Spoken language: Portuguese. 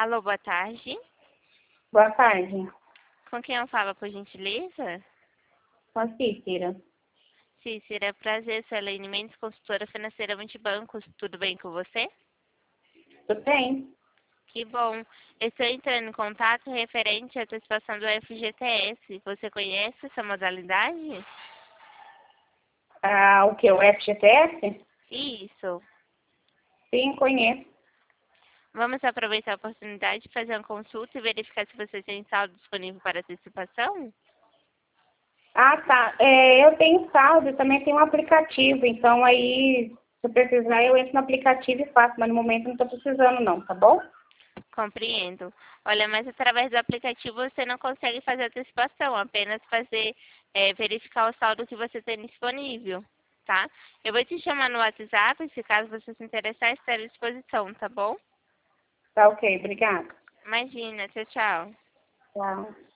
Alô, boa tarde. Boa tarde. Com quem eu falo, por gentileza? Com a Cícera. Cícera, prazer, sou a Elaine Mendes, consultora financeira multibancos. Tudo bem com você? Tudo bem? Que bom. Eu estou entrando em contato referente à antecipação do FGTS. Você conhece essa modalidade? O que? O FGTS? Isso. Sim, conheço. Vamos aproveitar a oportunidade de fazer uma consulta e verificar se você tem saldo disponível para antecipação? Tá. Eu tenho saldo e também tenho um aplicativo. Então, aí, se eu precisar, eu entro no aplicativo e faço. Mas no momento não estou precisando, não, tá bom? Compreendo. Olha, mas através do aplicativo você não consegue fazer antecipação, apenas verificar o saldo que você tem disponível, tá? Eu vou te chamar no WhatsApp, se caso você se interessar, estarei à disposição, tá bom? Tá ok, obrigada. Imagina, tchau, tchau. Tchau.